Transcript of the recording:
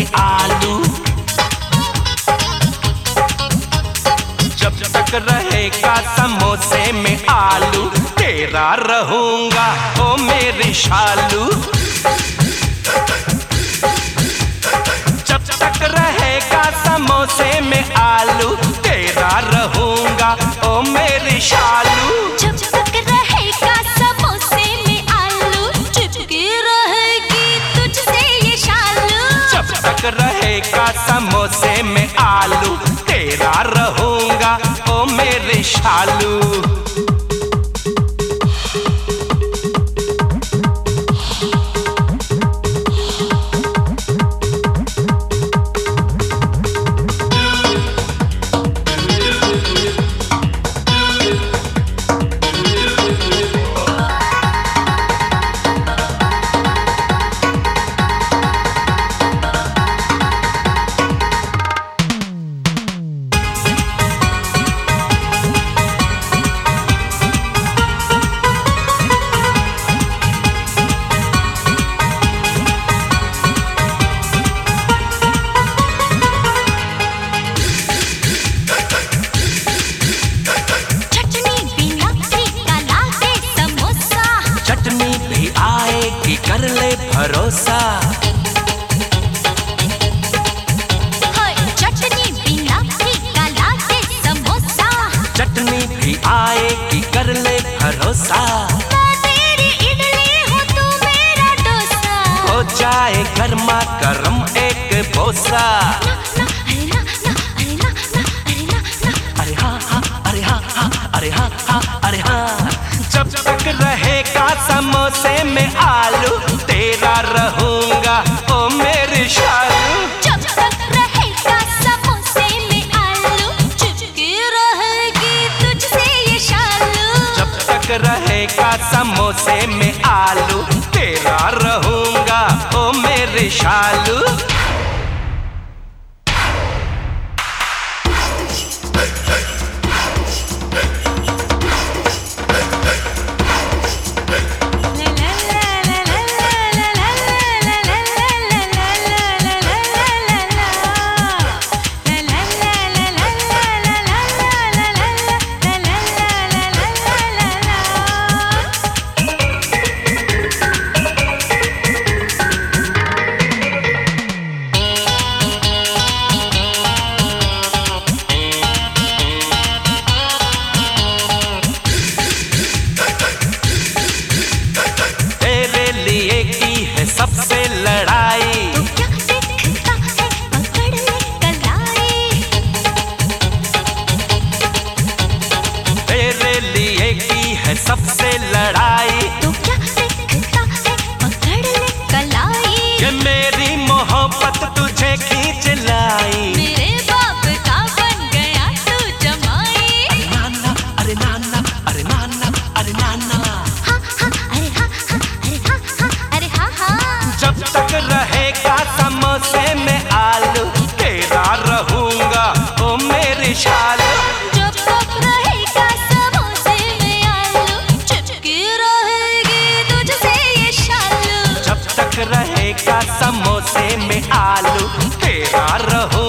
में आलू। जब तक रहेगा समोसे में आलू, तेरा रहूंगा ओ मेरी शालू। जब तक रहेगा समोसे में आलू, तेरा रहूंगा ओ मेरी शालू। जब तक रहेगा समोसे में आलू, चिपकी रहेगी तुझसे ये शालू। जब तक रहेगा समोसे में आलू, तेरा रहूंगा ओ मेरी शालू। कर ले भरोसा, चटनी बिना फीका लागे समोसा। चटनी भी आएगी कर ले भरोसा। मैं तेरी इडली हूँ तू मेरा डोसा, हो जाए गर्मा गर्म एक बोसा। अरे हाँ हाँ अरे हाँ हाँ अरे हाँ हाँ अरे हाँ। जब तक रहेगा समोसे में आलू, तेरा रहूंगा ओ मेरी शालू। जब तक रहेगा समोसे में आलू, चिपकी रहेगी तुझसे ये शालू। जब तक रहेगा समोसे में आलू, तेरा रहूंगा ओ मेरी शालू। सबसे लड़ाई तो क्या दिखता है, पकड़ ले कलाई। तेरे लिए की है सबसे लड़ाई। तो क्या दिखता है, पकड़ ले कलाई। कि मेरी मोहब्बत तुझे खींच लाई। मेरे बाप का बन गया तू जमाई। अरे नाना अरे नाना अरे नाना अरे नाना। हाँ हाँ अरे हाँ हाँ अरे हाँ हाँ अरे हाँ हाँ। जब तक रहेगा समोसे में आलू, तेरा रहूंगा ओ मेरी शालू। जब तक रहेगा समोसे में आलू, चिपकी रहेगी तुझसे ये शालू। जब तक रहेगा समोसे में आलू, तेरा रहूंगा